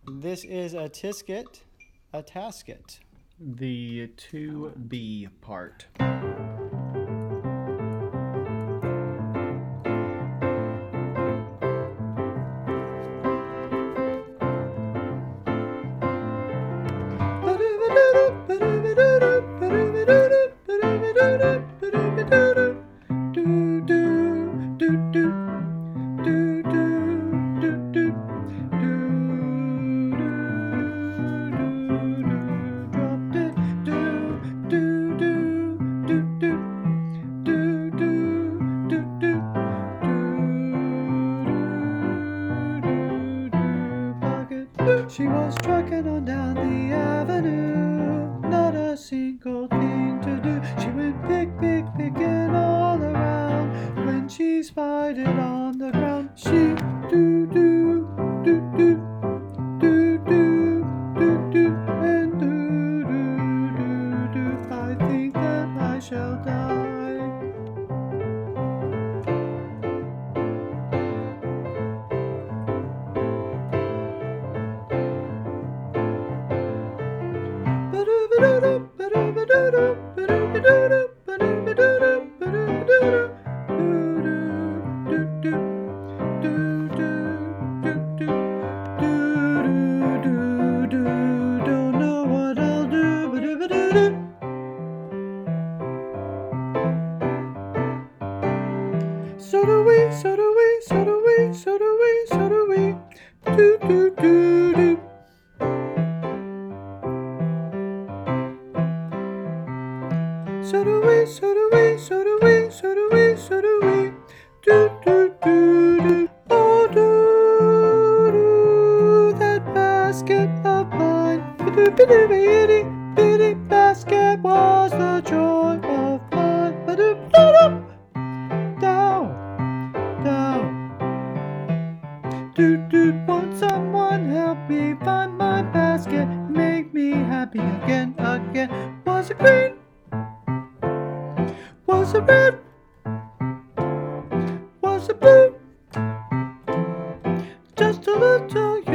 This is a tisket, a tasket. The to be part. She was trucking on down the avenue, not a single thing to do. She went picking all around. When she spied it on the ground, she do do do do do do do do and do do do do. I think that I shall die. Don't know what I'll do. So do we, so do we, so do we, so do we, so do we. Do do do do. So do we, so do we, so do we, so do we, so do we. Do do do do. Oh do do that basket of mine. Bitty bitty bitty basket was the joy of mine. Down, down. Won't someone help me find my basket? Make me happy again. Was it green? Was it red? Was it blue? Just a little